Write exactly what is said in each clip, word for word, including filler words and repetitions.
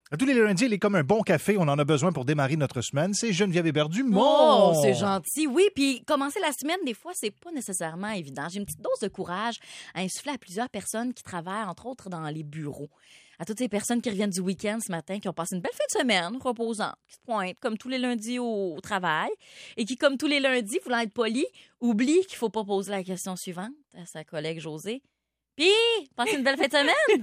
Tous les lundis, il est comme un bon café. On en a besoin pour démarrer notre semaine. C'est Geneviève Hébert-Dumont. Oh, c'est gentil. Oui, puis commencer la semaine, des fois, c'est pas nécessairement évident. J'ai une petite dose de courage à insuffler à plusieurs personnes qui travaillent, entre autres, dans les bureaux. À toutes ces personnes qui reviennent du week-end ce matin, qui ont passé une belle fin de semaine, reposante, qui se pointent comme tous les lundis au, au travail et qui, comme tous les lundis, voulant être poli, oublient qu'il faut pas poser la question suivante à sa collègue Josée. Puis, passez une belle fin de semaine!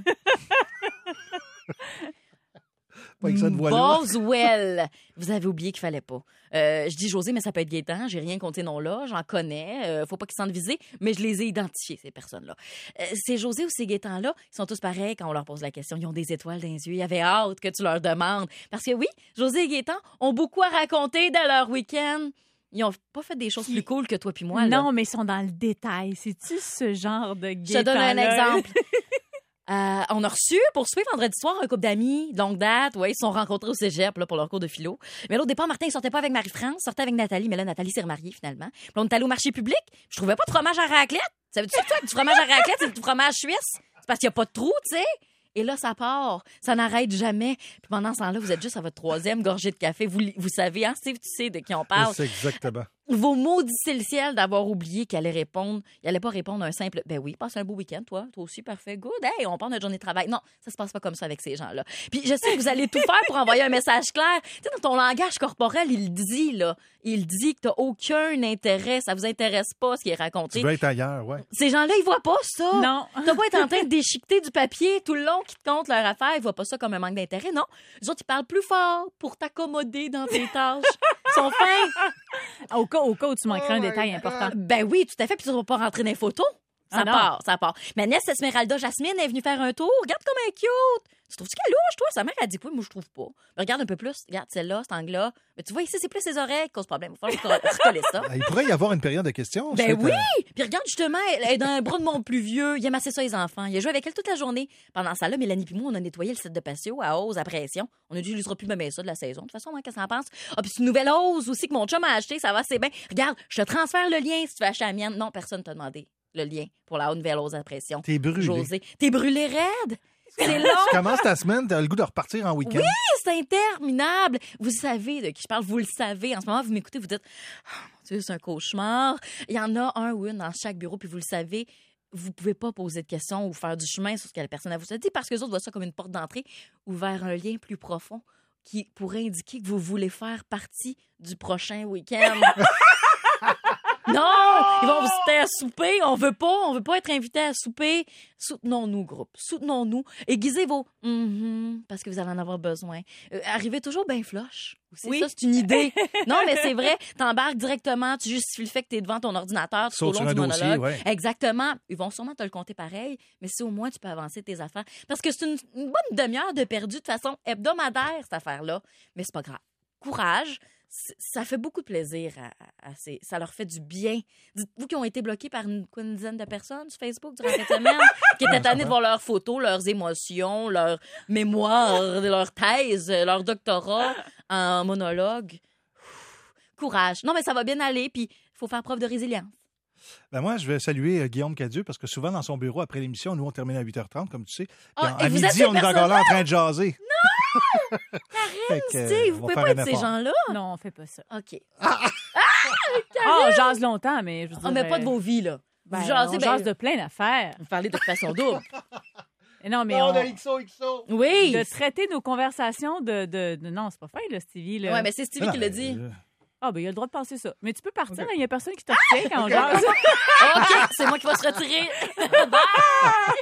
Pas avec cette voix-là. Boswell. Vous avez oublié qu'il fallait pas. Euh, je dis José, mais ça peut être Gaétan. J'ai rien contre ces noms-là. J'en connais. Euh, faut pas qu'ils se sentent visés, mais je les ai identifiés, ces personnes-là. Euh, ces José ou ces Gaétans-là, ils sont tous pareils quand on leur pose la question. Ils ont des étoiles dans les yeux. Ils avaient hâte que tu leur demandes. Parce que oui, José et Gaétan ont beaucoup à raconter dans leur week-end. Ils ont pas fait des choses plus cool que toi puis moi. Là. Non, mais ils sont dans le détail. C'est-tu ce genre de Gaétan? Je te donne un exemple. Euh, on a reçu pour souper vendredi soir un couple d'amis, longue date. Ouais, ils se sont rencontrés au cégep là, pour leur cours de philo. Mais là, au départ, Martin, il sortait pas avec Marie-France, il sortait avec Nathalie. Mais là, Nathalie s'est remariée finalement. Puis là, on est allé au marché public. Je trouvais pas de fromage à raclette. Ça veut dire que du fromage à raclette, c'est du fromage suisse? C'est parce qu'il y a pas de trou, tu sais. Et là, ça part. Ça n'arrête jamais. Puis pendant ce temps-là, vous êtes juste à votre troisième gorgée de café. Vous, vous savez, hein, Steve, tu sais de qui on parle. C'est exactement. Vos maudissez le ciel d'avoir oublié qu'il allait répondre. Il allait pas répondre à un simple « Ben oui, passe un beau week-end, toi. Toi aussi, parfait, good. Hey, on part notre journée de travail. » Non, ça se passe pas comme ça avec ces gens-là. Puis je sais que vous allez tout faire pour envoyer un message clair. Tu sais, dans ton langage corporel, il dit, là. Il dit que t'as aucun intérêt. Ça vous intéresse pas, ce qui est raconté. Tu veux être ailleurs, ouais. Ces gens-là, ils voient pas ça. Non. T'as pas être en train de déchiqueter du papier tout le long qui te compte leur affaire. Ils voient pas ça comme un manque d'intérêt, non. Les autres, ils parlent plus fort pour t'accommoder dans tes tâches. Ils sont fins. Au cas, au cas où tu manquerais un détail important. Ben oui, tout à fait. Puis tu ne vas pas rentrer dans les photos. Ça Ah non. part, ça part. Mais Agnès Esmeralda Jasmine est venue faire un tour. Regarde comme elle est cute. Tu trouves-tu qu'elle est louche, toi? Sa mère a dit oui, moi je trouve pas. Mais regarde un peu plus. Regarde celle-là, cet angle-là. Mais tu vois, ici, c'est plus ses oreilles qui causent problème. Il va falloir recoller ça. Il pourrait y avoir une période de questions. Ben suite oui! à- Puis regarde, justement, elle est dans un bras de mon plus vieux. Il aime assez ça, les enfants. Il a joué avec elle toute la journée. Pendant ça, là, Mélanie puis moi, on a nettoyé le set de patio à hausse, à pression. On a dit, il n'utilisera plus même ça de la saison. De toute façon, moi, qu'est-ce que t'en penses? Ah, puis c'est une nouvelle hausse aussi que mon chum a acheté. Ça va, c'est bien. Regarde, je te transfère le lien si tu veux acheter la mienne. Non, personne t'a demandé le lien pour la nouvelle hausse à pression. T'es brûlé. José, t'es brûlé raide. C'est long. Tu commences ta semaine, t'as le goût de repartir en week-end. Oui, c'est interminable. Vous savez de qui je parle, vous le savez. En ce moment, vous m'écoutez, vous dites oh, mon Dieu, c'est un cauchemar. Il y en a un ou une dans chaque bureau, puis vous le savez, vous pouvez pas poser de questions ou faire du chemin sur ce que la personne a vous a dit parce que les autres voient ça comme une porte d'entrée ou vers un lien plus profond qui pourrait indiquer que vous voulez faire partie du prochain week-end. Non! Ils vont vous inviter à souper. On veut pas. On veut pas être invité à souper. Soutenons-nous, groupe. Soutenons-nous. Aiguisez vos mm-hmm, parce que vous allez en avoir besoin. Euh, arrivez toujours bien flush. C'est Oui. ça, c'est une idée. Non, mais c'est vrai. T'embarques directement. Tu justifies le fait que t'es devant ton ordinateur tout au Saute long sur du un dossier, monologue. ouais. Exactement. Ils vont sûrement te le compter pareil, mais si au moins tu peux avancer tes affaires. Parce que c'est une, une bonne demi-heure de perdu de façon hebdomadaire, cette affaire-là. Mais c'est pas grave. Courage. Ça fait beaucoup de plaisir. À, à, à ces, ça leur fait du bien. Dites-vous qui ont été bloqués par une, quoi, une dizaine de personnes sur Facebook durant cette semaine, qui étaient tannés de voir leurs photos, leurs émotions, leurs mémoires, leurs thèses, leur doctorat en monologue. Courage. Non, mais ça va bien aller, puis il faut faire preuve de résilience. Ben moi, je vais saluer euh, Guillaume Cadieux parce que souvent, dans son bureau, après l'émission, nous, on termine à huit heures trente, comme tu sais. Puis Ah, en- et à vous êtes midi, ces on est encore là en train de jaser. Karine, Steve, vous pouvez pas être ces gens-là. Non, on fait pas ça. OK. Ah, on jase longtemps, mais je veux dire... On met pas de euh, vos vies, là. ben, Vous jasez, on ben, jase de plein d'affaires. vous parlez d'occupation double. Et non, mais on... X O, X O. Oui. De traiter nos conversations de... de, de- Non, c'est pas fin, là, Stevie. Là. Ouais, mais c'est Stevie Non, qui l'a dit. euh, Ah, ben il a le droit de penser ça. Mais tu peux partir, Ok. il y a personne qui te retient quand on jase. OK, c'est moi qui vais se retirer. Bye!